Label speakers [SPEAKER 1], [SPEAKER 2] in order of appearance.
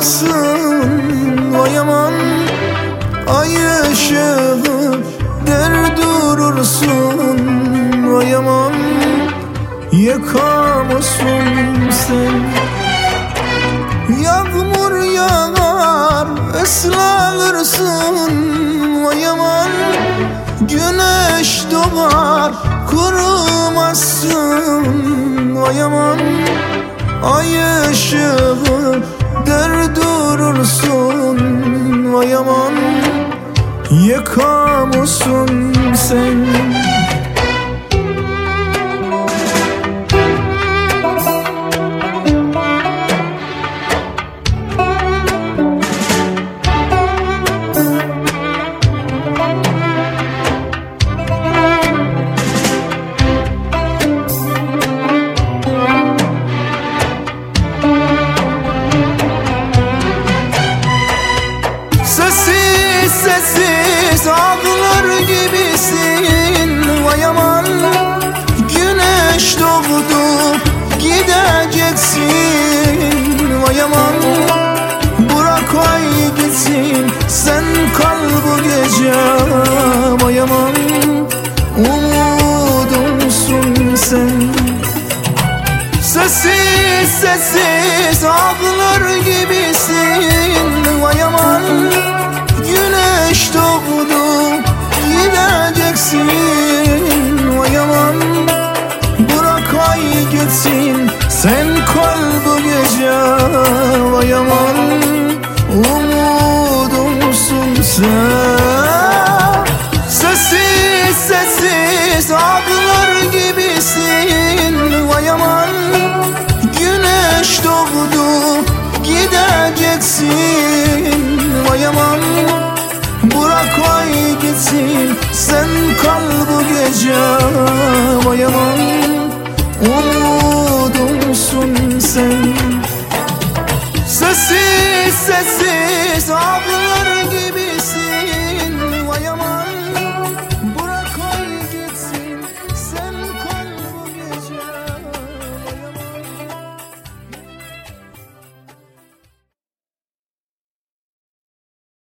[SPEAKER 1] çıkamazsın vay aman. Ay ışığı der durursun vay aman. Yıkamazsın sen. Yağmur yağar ıslanırsın vay aman. Güneş doğar kurumazsın vay aman. Ay ışığı der durursun vay aman. Yıkamazsın sen. Sessiz sessiz ağlar gibisin vay aman. Güneş doğdu gideceksin vay aman. Bırak ay gitsin sen kal bu gece vay aman. Umudumsun sen. Sessiz sessiz ağlar gibisin vay aman. Güneş doğdu gideceksin vay aman. Bırak ay gitsin sen kal bu gece vay aman. Umudumsun sen. Sessiz sessiz ağlar gibisin vay aman. Güneş doğdu gideceksin vay aman. Bırak ay gitsin sen kal bu gece vay aman. Umudumsun sen. Sessiz sessiz ağlar